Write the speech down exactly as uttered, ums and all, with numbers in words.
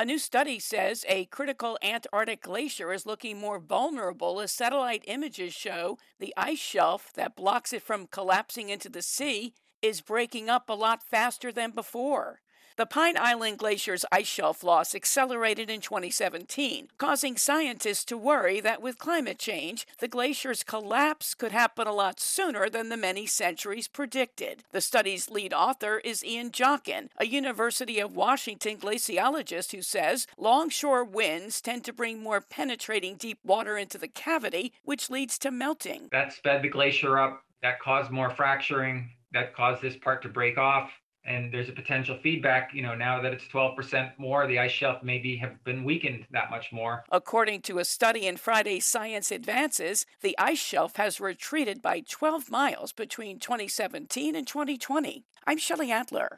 A new study says a critical Antarctic glacier is looking more vulnerable as satellite images show the ice shelf that blocks it from collapsing into the sea is breaking up a lot faster than before. The Pine Island Glacier's ice shelf loss accelerated in twenty seventeen, causing scientists to worry that with climate change, the glacier's collapse could happen a lot sooner than the many centuries predicted. The study's lead author is Ian Jockin, a University of Washington glaciologist who says longshore winds tend to bring more penetrating deep water into the cavity, which leads to melting. That sped the glacier up, that caused more fracturing, that caused this part to break off. And there's a potential feedback, you know, now that it's twelve percent more, the ice shelf maybe have been weakened that much more. According to a study in Friday's Science Advances, the ice shelf has retreated by twelve miles between twenty seventeen and twenty twenty. I'm Shelley Adler.